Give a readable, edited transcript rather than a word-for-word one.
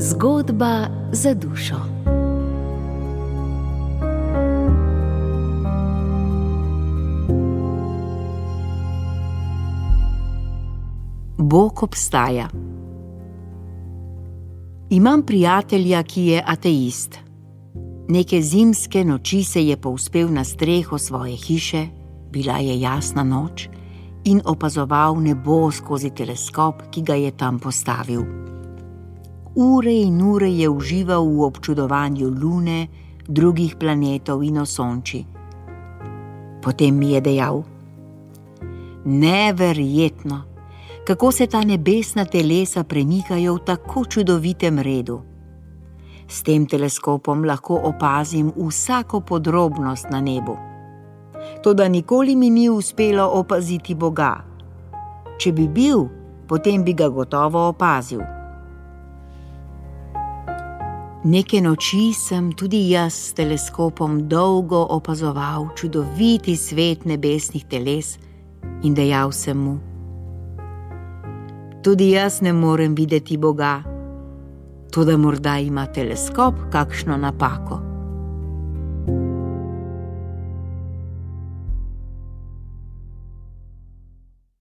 Zgodba za dušo. Bog obstaja. Imam prijatelja, ki je ateist. Neke zimske noči se je povzpel na streho svoje hiše, bila je jasna noč, in opazoval nebo skozi teleskop, ki ga je tam postavil. Ure in ure je užival v občudovanju lune, drugih planetov in osončij. Potem mi je dejal: neverjetno, kako se ta nebesna telesa premikajo v tako čudovitem redu. S tem teleskopom lahko opazim vsako podrobnost na nebu. Toda nikoli mi ni uspelo opaziti Boga. Če bi bil, potem bi ga gotovo opazil. Neke noči sem tudi jaz s teleskopom dolgo opazoval čudoviti svet nebesnih teles in dejal sem mu: tudi jaz ne morem videti Boga, toda morda ima teleskop kakšno napako.